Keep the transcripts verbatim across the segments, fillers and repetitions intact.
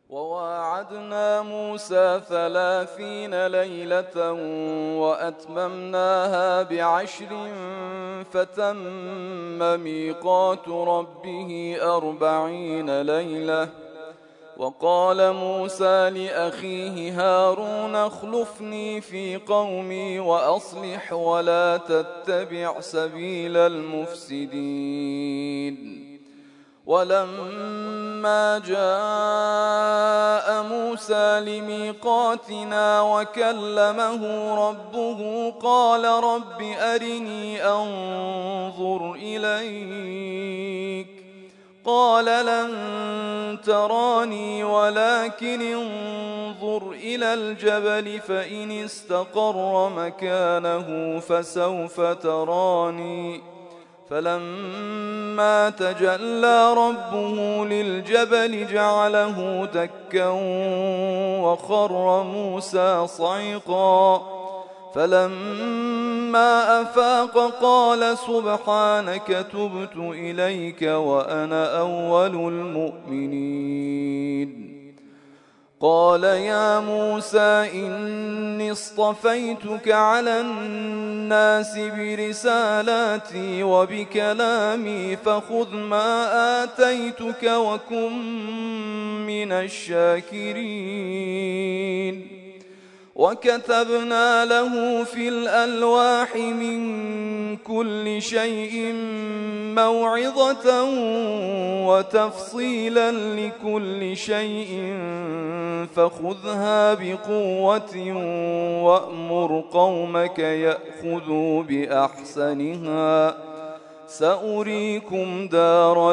وواعدنا موسى ثلاثين ليلة وأتممناها بعشر فتم ميقات ربه أربعين ليلة. وقال موسى لأخيه هارون اخلفني في قومي وأصلح ولا تتبع سبيل المفسدين. ولما جاء موسى لميقاتنا وكلمه ربه قال رب أرني أنظر إليك قال لن تراني ولكن انظر إلى الجبل فإن استقر مكانه فسوف تراني. فلما تجلى ربه للجبل جعله دكا وخر موسى صعقا. فلما أفاق قال سبحانك تبت إليك وأنا أول المؤمنين. قال يا موسى إني اصطفيتك على الناس برسالاتي وبكلامي فخذ ما آتيتك وكن من الشاكرين. وكتبنا له في الألواح من كل شيء موعظة وتفصيلا لكل شيء فخذها بقوة وأمر قومك يأخذوا بأحسنها سأريكم دار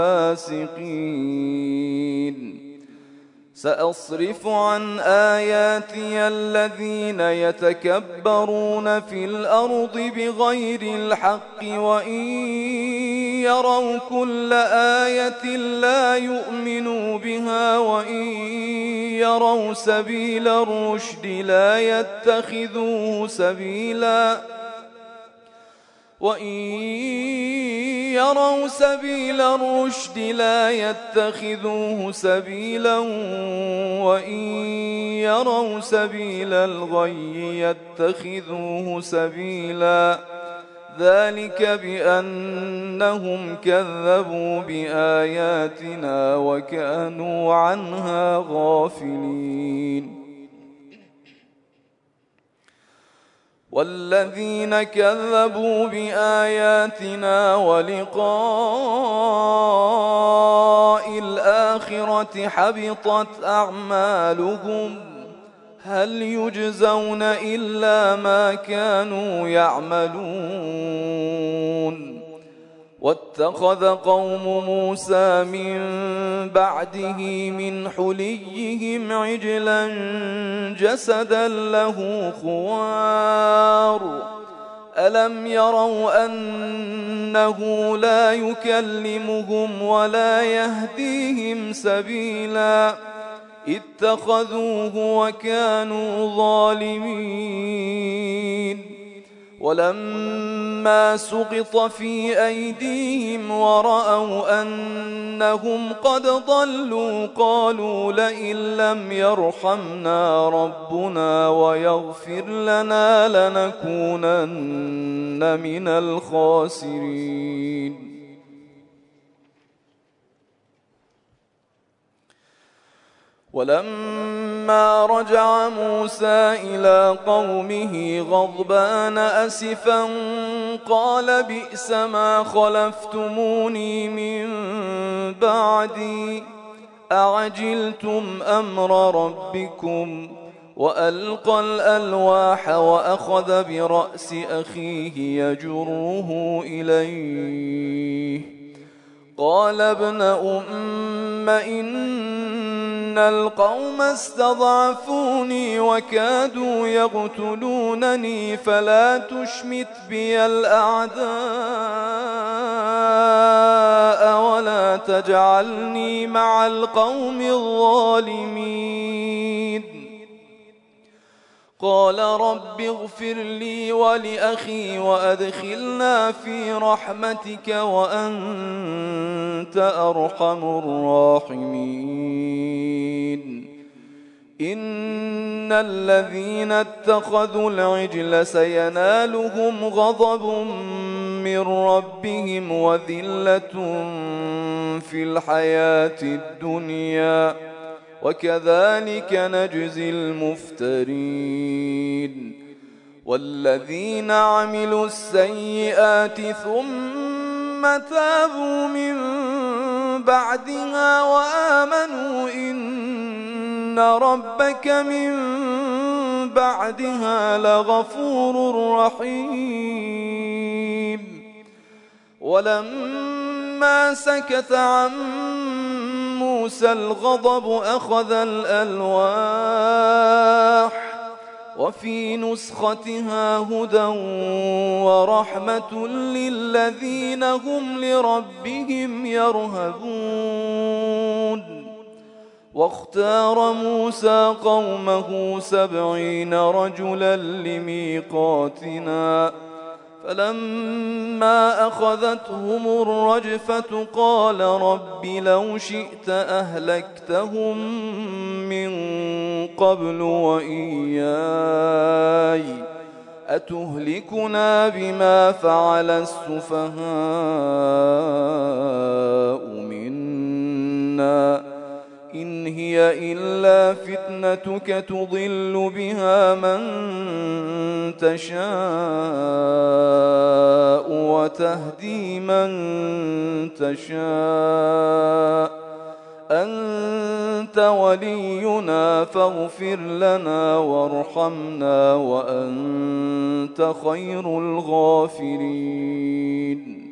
الفاسقين. سأصرف عن آياتي الذين يتكبرون في الأرض بغير الحق وإن يروا كل آية لا يؤمنوا بها وإن يروا سبيل الرشد لا يتخذوه سبيلا وإن يروا سبيل الرشد لا يتخذوه سبيلا وإن يروا سبيل الغي يتخذوه سبيلا. ذلك بأنهم كذبوا بآياتنا وكانوا عنها غافلين. والذين كذبوا بآياتنا ولقاء الآخرة حبطت أعمالهم هل يجزون إلا ما كانوا يعملون. واتخذ قوم موسى من بعده من حليهم عجلا جسدا له خوار ألم يروا أنه لا يكلمهم ولا يهديهم سبيلا اتخذوه وكانوا ظالمين. ولما سقط في أيديهم ورأوا أنهم قد ضلوا قالوا لئن لم يرحمنا ربنا ويغفر لنا لنكونن من الخاسرين. ولما رجع موسى إلى قومه غضبان أسفا قال بئس ما خلفتموني من بعدي أعجلتم أمر ربكم. وألقى الألواح وأخذ برأس أخيه يجره إليه قال ابن أم إن القوم استضعفوني وكادوا يقتلونني فلا تشمت بي الأعداء ولا تجعلني مع القوم الظالمين. قال رب اغفر لي ولأخي وأدخلنا في رحمتك وأنت أرحم الراحمين. إن الذين اتخذوا العجل سينالهم غضب من ربهم وذلة في الحياة الدنيا وكذلك نجزي المفترين والذين عملوا السيئات ثم تابوا من بعدها وآمنوا إن ربك من بعدها لغفور رحيم ولما سكت عن موسى الغضب أخذ الألواح وفي نسختها هدى ورحمة للذين هم لربهم يرهبون واختار موسى قومه سبعين رجلا لميقاتنا فلما أخذتهم الرجفة قال رب لو شئت أهلكتهم من قبل وإياي أتهلكنا بما فعل السفهاء منا إن هي إلا فتنتك تضل بها من تشاء وتهدي من تشاء أنت ولينا فاغفر لنا وارحمنا وأنت خير الغافرين